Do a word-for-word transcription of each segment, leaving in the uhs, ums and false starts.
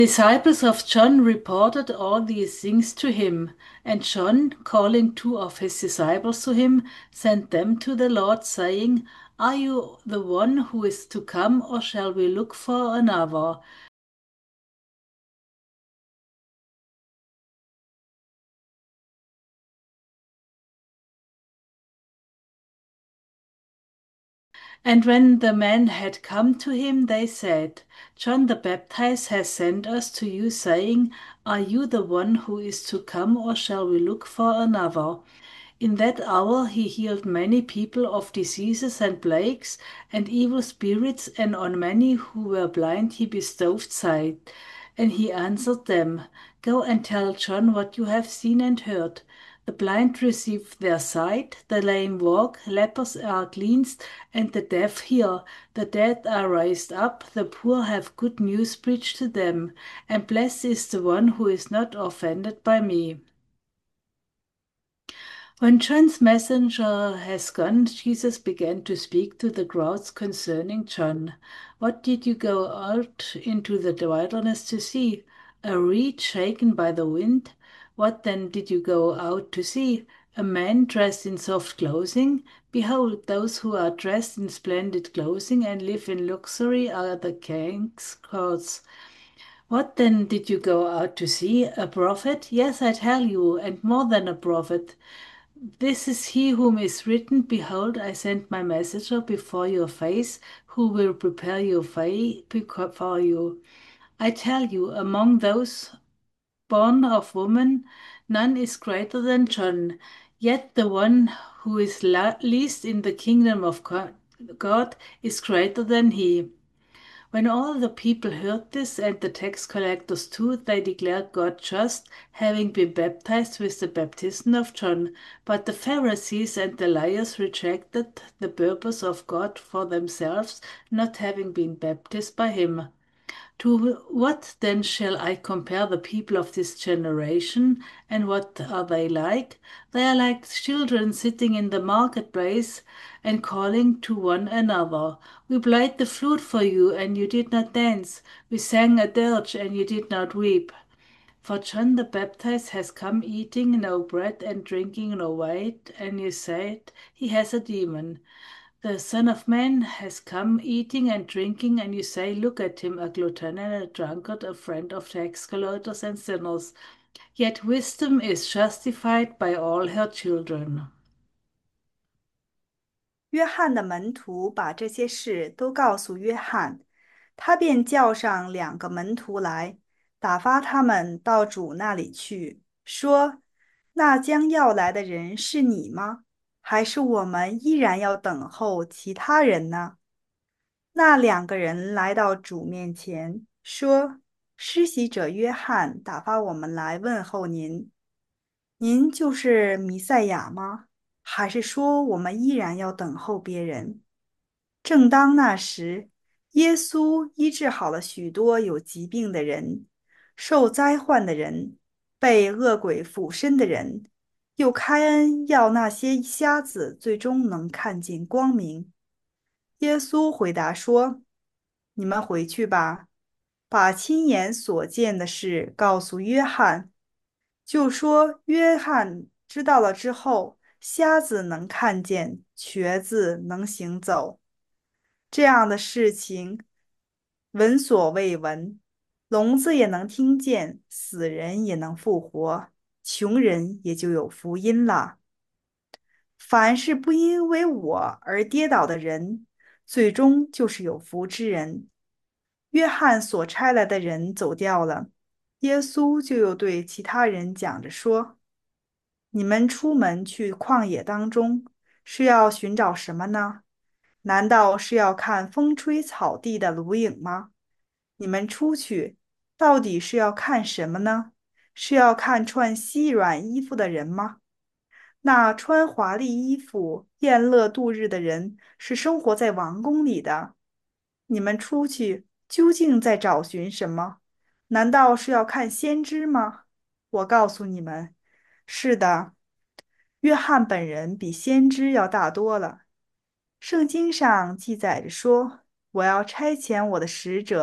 Disciples of John reported all these things to him, and John, calling two of his disciples to him, sent them to the Lord, saying, Are you the one who is to come, or shall we look for another? And when the men had come to him, they said, John the Baptist has sent us to you, saying, Are you the one who is to come, or shall we look for another? In that hour he healed many people of diseases and plagues and evil spirits, and on many who were blind he bestowed sight. And he answered them, Go and tell John what you have seen and heard. The blind receive their sight, the lame walk, lepers are cleansed, and the deaf hear. The dead are raised up, the poor have good news preached to them, and blessed is the one who is not offended by me. When John's messenger has gone, Jesus began to speak to the crowds concerning John. What did you go out into the wilderness to see? A reed shaken by the wind? What then did you go out to see? A man dressed in soft clothing? Behold, those who are dressed in splendid clothing and live in luxury are the king's courts. What then did you go out to see? A prophet? Yes, I tell you, and more than a prophet. This is he whom is written, Behold, I send my messenger before your face, who will prepare your way for you. I tell you, among those born of woman, none is greater than John. Yet the one who is la- least in the kingdom of God is greater than he. When all the people heard this, and the tax collectors too, they declared God just, having been baptized with the baptism of John. But the Pharisees and the liars rejected the purpose of God for themselves, not having been baptized by him. To what then shall I compare the people of this generation? And what are they like? They are like children sitting in the marketplace and calling to one another. We played the flute for you, and you did not dance. We sang a dirge, and you did not weep. For John the Baptist has come eating no bread and drinking no wine, and you said he has a demon. The Son of Man has come eating and drinking, and you say, Look at him, a glutton and a drunkard, a friend of tax collectors and sinners. Yet wisdom is justified by all her children. 约翰的门徒把这些事都告诉约翰，他便叫上两个门徒来，打发他们到主那里去，说：“那将要来的人是你吗？还是我们依然要等候其他人呢？”那两个人来到主面前，说：“施洗者约翰打发我们来问候您，您就是弥赛亚吗？还是说我们依然要等候别人？”正当那时，耶稣医治好了许多有疾病的人、受灾患的人、被恶鬼附身的人，又开恩要那些瞎子最终能看见光明。耶稣回答说：“你们回去吧，把亲眼所见的事告诉约翰。就说约翰知道了之后，瞎子能看见，瘸子能行走。这样的事情闻所未闻，聋子也能听见，死人也能复活，穷人也就有福音了。凡是不因为我而跌倒的人，最终就是有福之人。”约翰所差来的人走掉了，耶稣就又对其他人讲着说：“你们出门去旷野当中，是要寻找什么呢？难道是要看风吹草低的芦影吗？你们出去，到底是要看什么呢？是要看穿细软衣服的人吗？那穿华丽衣服、宴乐度日的人，是生活在王宫里的。你们出去究竟在找寻什么？难道是要看先知吗？我告诉你们，是的，约翰本人比先知要大多了。圣经上记载着说：“我要差遣我的使者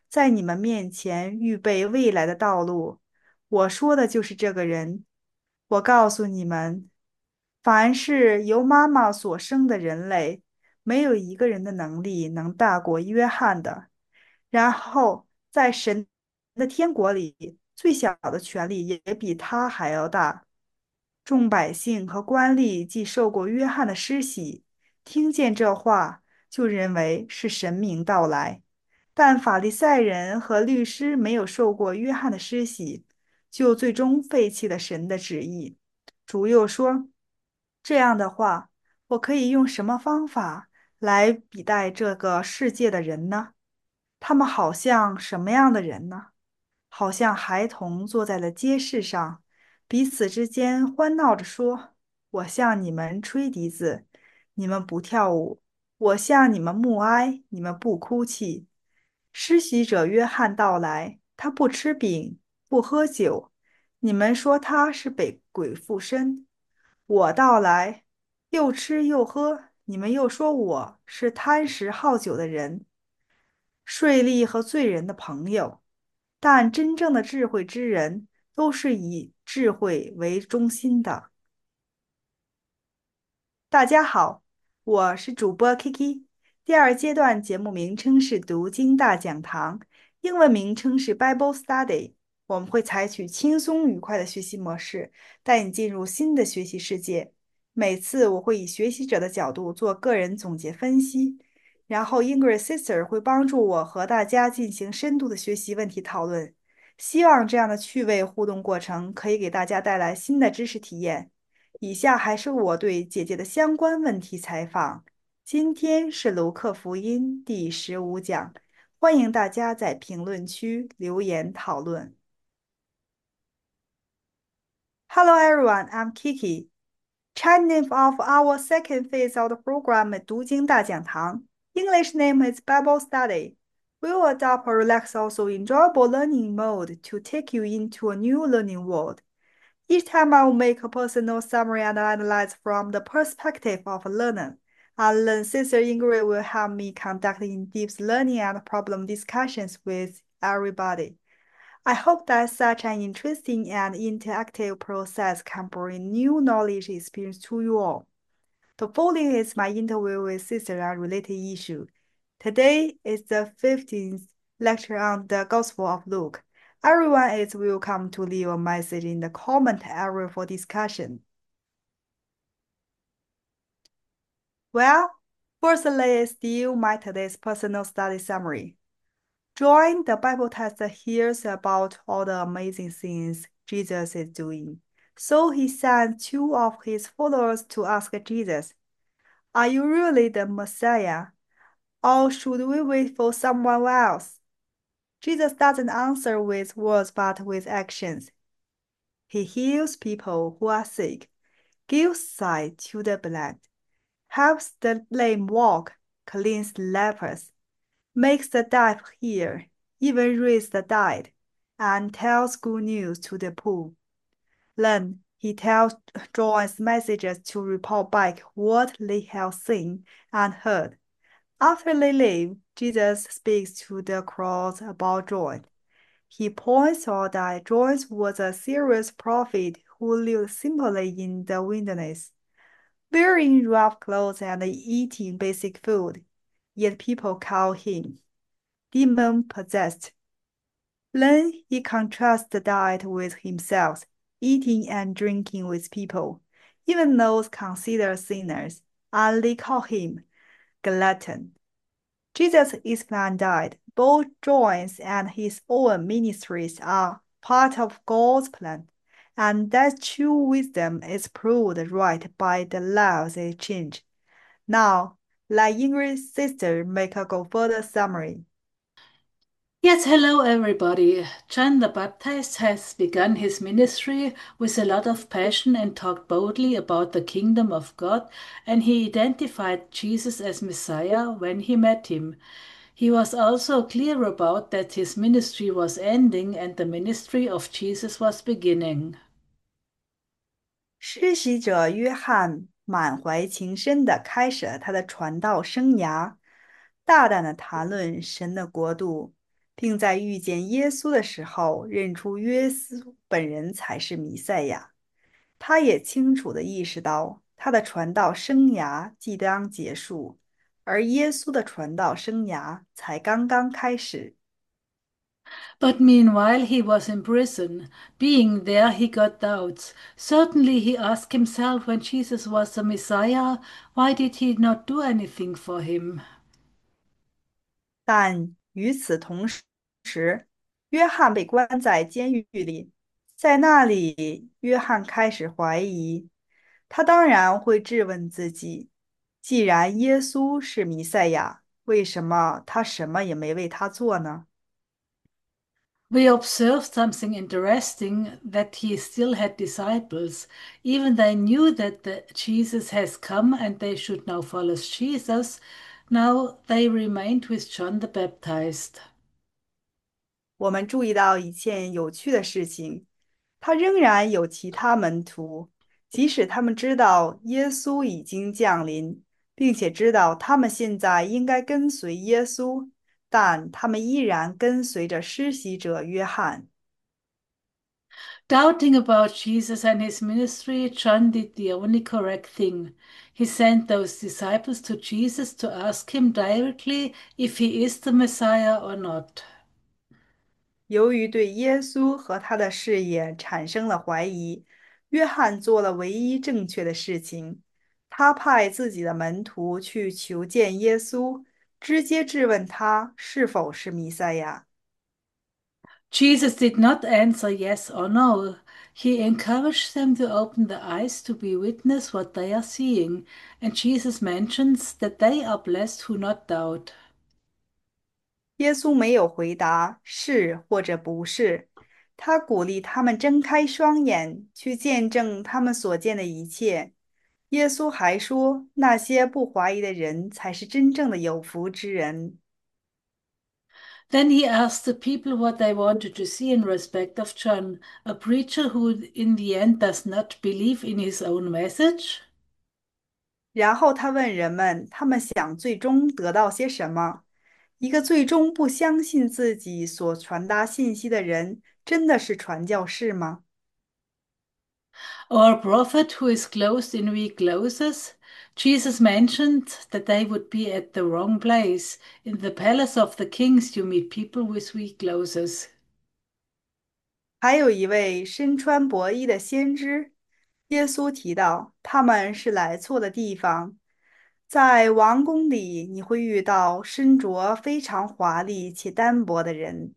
在你们面前预备未来的道路。我说的就是这个人。我告诉你们，凡是由妈妈所生的人类，没有一个人的能力能大过约翰的。然后，在神的天国里，最小的权力也比他还要大。众百姓和官吏既受过约翰的施洗，听见这话，就认为是神明到来；但法利赛人和律师没有受过约翰的施洗，就最终废弃了神的旨意。主又说：“这样的话，我可以用什么方法来比待这个世界的人呢？他们好像什么样的人呢？好像孩童坐在了街市上，彼此之间欢闹着说：“我向你们吹笛子，你们不跳舞；我向你们默哀，你们不哭泣。”施洗者约翰到来，他不吃饼，不喝酒，你们说他是被鬼附身。我到来，又吃又喝，你们又说我是贪食好酒的人，税吏和罪人的朋友。但真正的智慧之人都是以智慧为中心的。大家好，我是主播 Kiki。第二阶段节目名称是读经大讲堂，英文名称是 Bible Study。我们会采取轻松愉快的学习模式，带你进入新的学习世界。每次我会以学习者的角度做个人总结分析，然后 English Sister 会帮助我和大家进行深度的学习问题讨论。希望这样的趣味互动过程可以给大家带来新的知识体验。以下还是我对姐姐的相关问题采访。今天是卢克福音第十五讲，欢迎大家在评论区留言讨论。Hello everyone, I'm Kiki. Chinese name of our second phase of the program is 读经大讲堂. English name is Bible Study. We will adopt a relaxed, also enjoyable learning mode to take you into a new learning world. Each time I will make a personal summary and analyze from the perspective of a learner. And then Sister Ingrid will help me conduct in-depth learning and problem discussions with everybody. I hope that such an interesting and interactive process can bring new knowledge experience to you all. The following is my interview with Sister on related issue. Today is the fifteenth lecture on the Gospel of Luke. Everyone is welcome to leave a message in the comment area for discussion. Well, first let's do my today's personal study summary. Join the Bible test hears about all the amazing things Jesus is doing. So he sent two of his followers to ask Jesus, "Are you really the Messiah? Or should we wait for someone else?" Jesus doesn't answer with words but with actions. He heals people who are sick, gives sight to the blind, helps the lame walk, cleans lepers, makes the deaf hear, even raises the dead, and tells good news to the poor. Then he tells John's messengers to report back what they have seen and heard. After they leave, Jesus speaks to the crowd about John. He points out that John was a serious prophet who lived simply in the wilderness, wearing rough clothes and eating basic food, yet people call him demon-possessed. Then he contrasts the diet with himself, eating and drinking with people, even those considered sinners, and they call him glutton. Jesus explained that both John's and his own ministries are part of God's plan, and that true wisdom is proved right by the lives they change. Now, let Ingrid's sister make a go further summary. Yes, hello everybody. John the Baptist has begun his ministry with a lot of passion and talked boldly about the kingdom of God, and he identified Jesus as Messiah when he met him. He was also clear about that his ministry was ending and the ministry of Jesus was beginning. 施洗者约翰满怀情深地开始了他的传道生涯，大胆地谈论神的国度， 并在遇见耶稣的时候认出约稣本人才是弥赛亚。他也清楚地意识到，他的传道生涯即将结束，而耶稣的传道生涯才刚刚开始。 But meanwhile, he was in prison. Being there, he got doubts. Certainly, he asked himself when Jesus was the Messiah, why did he not do anything for him? 但与此同时，约翰被关在监狱里，在那里，约翰开始怀疑。他当然会质问自己：既然耶稣是弥赛亚，为什么他什么也没为他做呢？ We observe something interesting that he still had disciples. Even they knew that the Jesus has come and they should now follow Jesus. Now they remained with John the Baptist. 我们注意到一件有趣的事情，他仍然有其他门徒，即使他们知道耶稣已经降临，并且知道他们现在应该跟随耶稣，但他们依然跟随着施洗者约翰。 Doubting about Jesus and his ministry, John did the only correct thing. He sent those disciples to Jesus to ask him directly if he is the Messiah or not. 由于对耶稣和他的事业产生了怀疑，约翰做了唯一正确的事情，他派自己的门徒去求见耶稣，直接质问他是否是弥赛亚。 Jesus did not answer yes or no. He encouraged them to open the eyes to be witness what they are seeing, and Jesus mentions that they are blessed who not doubt. 耶稣没有回答是或者不是，他鼓励他们睁开双眼，去见证他们所见的一切。耶稣还说，那些不怀疑的人才是真正的有福之人。 Then he asked the people what they wanted to see in respect of John, a preacher who in the end does not believe in his own message. 然后他问人们，他们想最终得到些什么？一个最终不相信自己所传达信息的人，真的是传教士吗？ Or a prophet who is clothed in weak clothes. Jesus mentioned that they would be at the wrong place. In the palace of the kings, you meet people with weak clothes. 还有一位身穿薄衣的先知，耶稣提到，他们是来错的地方。在王宫里，你会遇到身着非常华丽且单薄的人。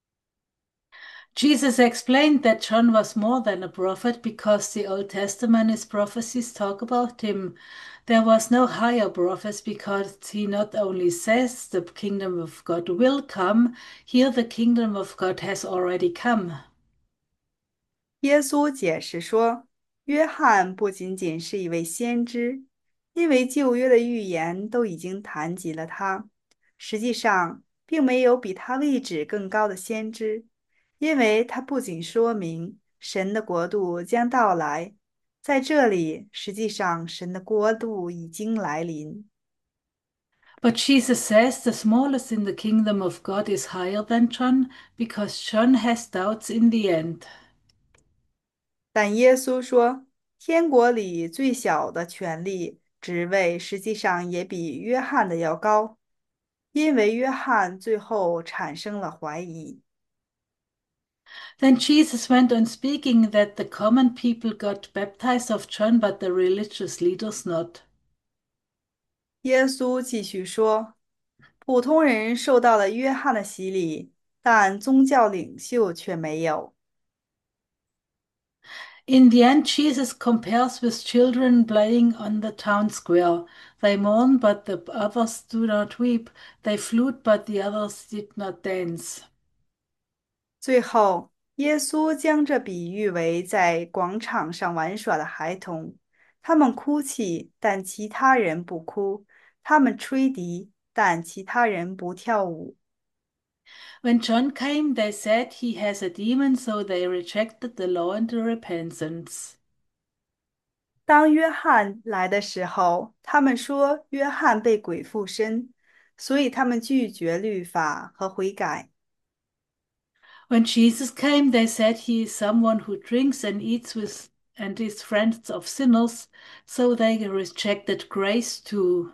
Jesus explained that John was more than a prophet because the Old Testament's prophecies talk about him. There was no higher prophet because he not only says the kingdom of God will come, here the kingdom of God has already come. 耶稣解释说，约翰不仅仅是一位先知，因为旧约的预言都已经谈及了他。实际上，并没有比他位置更高的先知，因为他不仅说明神的国度将到来，在这里，实际上神的国度已经来临。 But Jesus says the smallest in the kingdom of God is higher than John because John has doubts in the end. 但耶稣说，天国里最小的权力职位，实际上也比约翰的要高。因为约翰最后产生了怀疑。 Then Jesus went on speaking that the common people got baptized of John, but the religious leaders not. 耶稣继续说，普通人受到了约翰的洗礼，但宗教领袖却没有。 In the end, Jesus compares with children playing on the town square. They mourn, but the others do not weep. They flute, but the others did not dance. 最后，耶稣将这比喻为在广场上玩耍的孩童，他们哭泣，但其他人不哭；他们吹笛，但其他人不跳舞。 When John came, they said he has a demon, so they rejected the law and the repentance. 当约翰来的时候，他们说约翰被鬼附身，所以他们拒绝律法和悔改。 When Jesus came, they said he is someone who drinks and eats with and is friends of sinners, so they rejected grace too.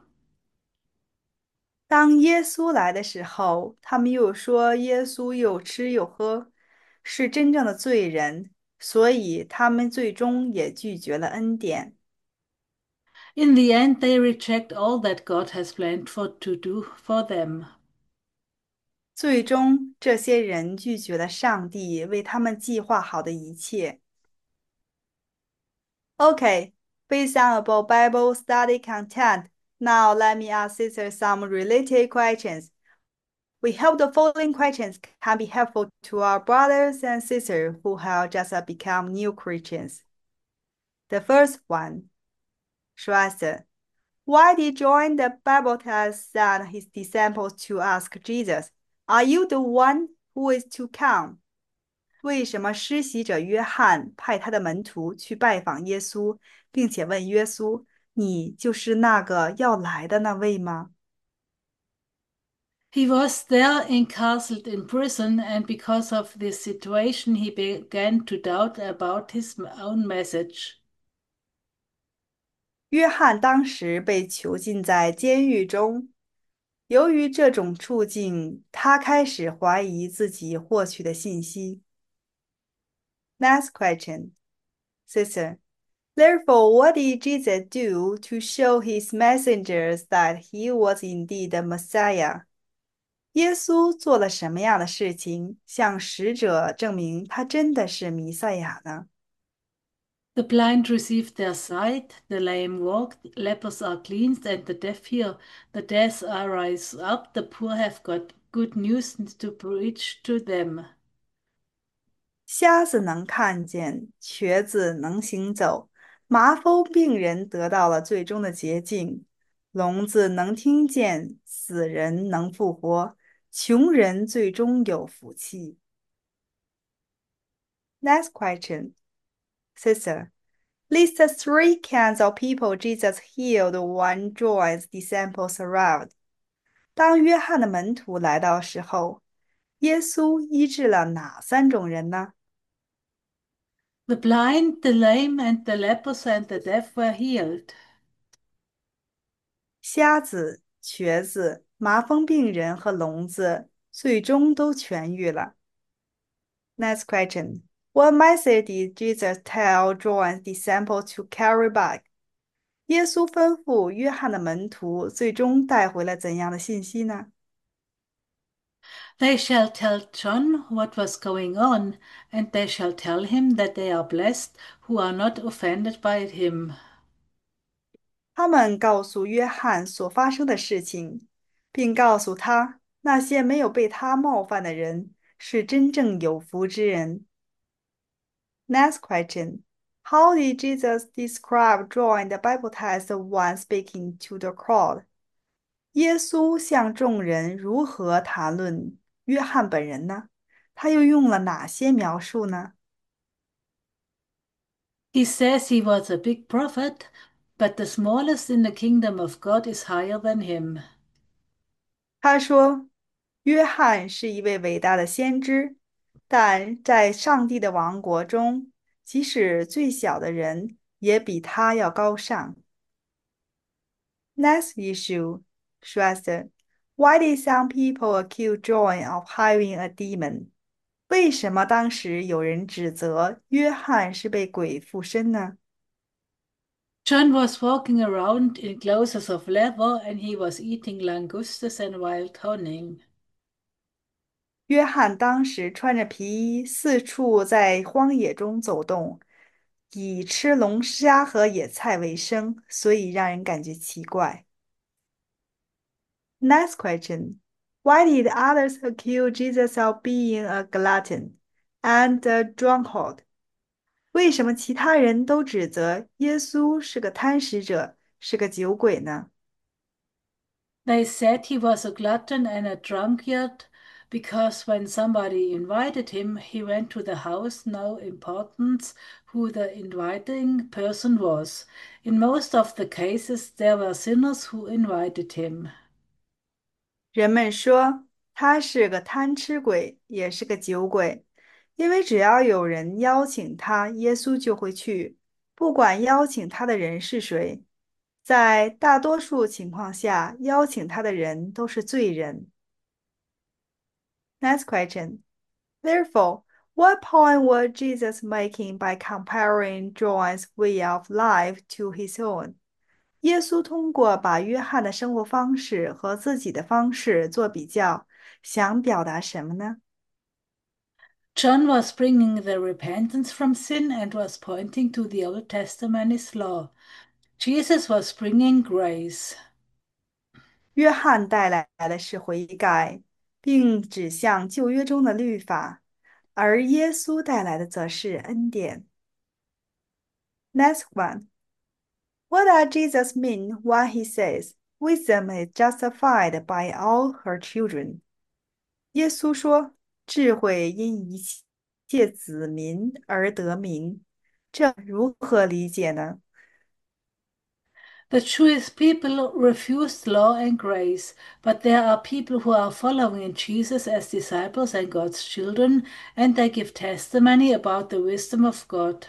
当耶稣来的时候，他们又说耶稣又吃又喝，是真正的罪人，所以他们最终也拒绝了恩典。 In the end, they reject all that God has planned for to do for them. 最终，这些人拒绝了上帝为他们计划好的一切。Okay, based on about Bible study content, now let me ask Sister some related questions. We hope the following questions can be helpful to our brothers and sisters who have just become new Christians. The first one, Schwester, why did John the Baptist send his disciples to ask Jesus, "Are you the one who is to come?" 为什么施洗者约翰派他的门徒去拜访耶稣，并且问耶稣：“你就是那个要来的那位吗？" He was there incarcerated in prison, and because of this situation, he began to doubt about his own message. 约翰当时被囚禁在监狱中，由于这种处境，他开始怀疑自己获取的信息。Next question, Sister. Therefore, what did Jesus do to show his messengers that he was indeed the Messiah? 耶稣做了什么样的事情，向使者证明他真的是弥赛亚呢？ The blind received their sight, the lame walked, lepers are cleansed, and the deaf hear. The dead are raised up, the poor have got good news to preach to them. 瞎子能看见，瘸子能行走，麻风病人得到了最终的洁净，聋子能听见，死人能复活，穷人最终有福气。Next question, Sister. List the three kinds of people Jesus healed when John's disciples arrived. 当约翰的门徒来到时候，耶稣医治了哪三种人呢？ The blind, the lame, and the lepers and the deaf were healed. 瞎子、瘸子、麻风病人和聋子最终都痊愈了。Next question. What message did Jesus tell John's disciples to carry back? 耶稣吩咐约翰的门徒最终带回了怎样的信息呢？ They shall tell John what was going on, and they shall tell him that they are blessed who are not offended by him. 他们告诉约翰所发生的事情，并告诉他那些没有被他冒犯的人是真正有福之人。Next question. How did Jesus describe John the Baptist when speaking to the crowd? 耶稣向众人如何谈论约翰本人呢？他又用了哪些描述呢？ He says he was a big prophet, but the smallest in the kingdom of God is higher than him. 他说，约翰是一位伟大的先知，但在上帝的王国中，即使最小的人也比他要高尚。Next issue, Schwester. Why did some people accuse John of having a demon? 为什么当时有人指责约翰是被鬼附身呢？ John was walking around in clothes of leather, and he was eating langustas and wild honey. 约翰当时穿着皮衣，四处在荒野中走动，以吃龙虾和野菜为生，所以让人感觉奇怪。Next question. Why did others accuse Jesus of being a glutton and a drunkard? 为什么其他人都指责耶稣是个贪食者，是个酒鬼呢？ They said he was a glutton and a drunkard because when somebody invited him, he went to the house, no importance who the inviting person was. In most of the cases, there were sinners who invited him. 人们说他是个贪吃鬼，也是个酒鬼， 因为只要有人邀请他，耶稣就会去，不管邀请他的人是谁。在大多数情况下，邀请他的人都是罪人。Next question. Therefore, what point was Jesus making by comparing John's way of life to his own? 耶稣通过把约翰的生活方式和自己的方式做比较，想表达什么呢？ John was bringing the repentance from sin and was pointing to the Old Testament's law. Jesus was bringing grace. 约翰带来的是悔改，并指向旧约中的律法，而耶稣带来的则是恩典。Next one. What does Jesus mean when he says, "Wisdom is justified by all her children"? 耶稣说，智慧因一切子民而得名，这如何理解呢？ The Jewish people refused law and grace, but there are people who are following Jesus as disciples and God's children, and they give testimony about the wisdom of God.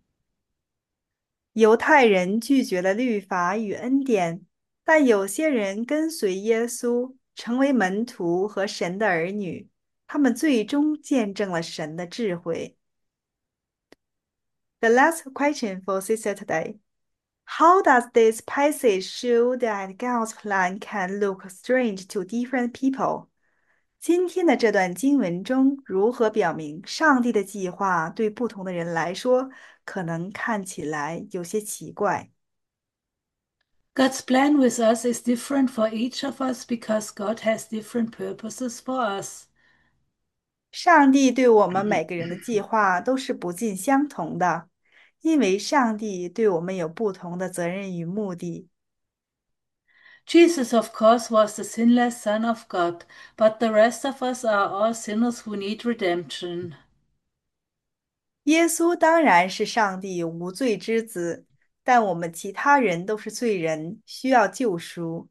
犹太人拒绝了律法与恩典，但有些人跟随耶稣，成为门徒和神的儿女，他们最终见证了神的智慧。The last question for Sister today. How does this passage show that God's plan can look strange to different people? 今天的这段经文中，如何表明上帝的计划对不同的人来说，可能看起来有些奇怪？ God's plan with us is different for each of us because God has different purposes for us. 上帝对我们每个人的计划都是不尽相同的，因为上帝对我们有不同的责任与目的。 Jesus, of course, was the sinless Son of God, but the rest of us are all sinners who need redemption. 耶稣当然是上帝无罪之子，但我们其他人都是罪人，需要救赎。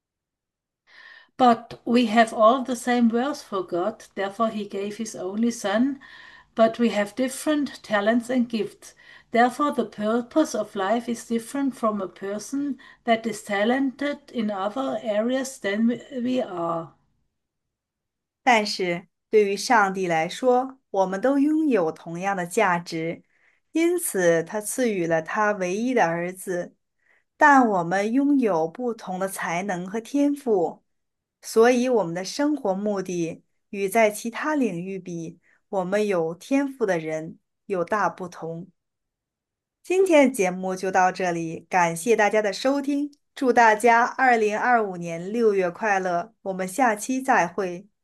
But we have all the same worth for God, therefore, He gave His only Son. But we have different talents and gifts. Therefore, the purpose of life is different from a person that is talented in other areas than we are. 但是对于上帝来说，我们都拥有同样的价值，因此他赐予了他唯一的儿子。但我们拥有不同的才能和天赋，所以我们的生活目的与在其他领域比，我们有天赋的人有大不同。今天的节目就到这里，感谢大家的收听，祝大家二零二五年六月快乐，我们下期再会。